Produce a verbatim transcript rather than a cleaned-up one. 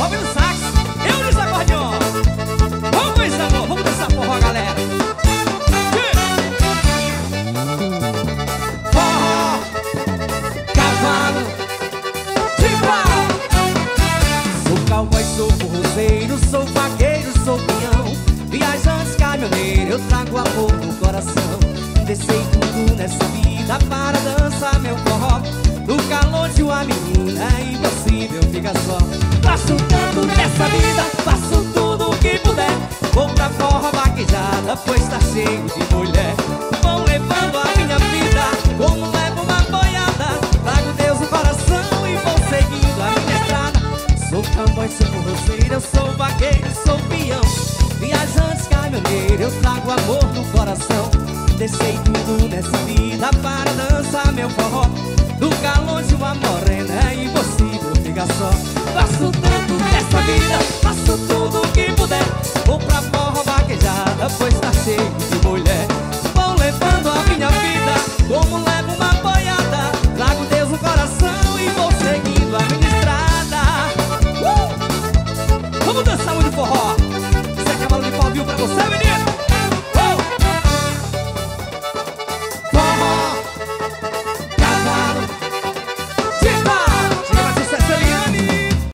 Rob no sax, eu no acordeon. Vamos com esse amor, vamos dançar forró, galera. Forró, cavalo, timbal. Sou cowboy, sou forrozeiro, sou vaqueiro, sou peão, viajante, caminhoneiro, eu trago amor no coração. Descei tudo nessa vida para dançar meu forró. Nunca longe uma menina, é impossível ficar só. Faço tanto nessa vida, faço tudo o que puder. Vou pra forró vaquejada, pois tá cheio de mulher. Vão levando a minha vida, como levo uma boiada. Trago Deus no coração e vou seguindo a minha estrada. Sou cowboy, sou forrozeiro, eu sou vaqueiro, sou peão, viajante, caminhoneiro, eu trago amor no coração. Deixei tudo nessa vida para dançar meu forró. Nunca longe uma morena, é impossível ficar só. Faço tanto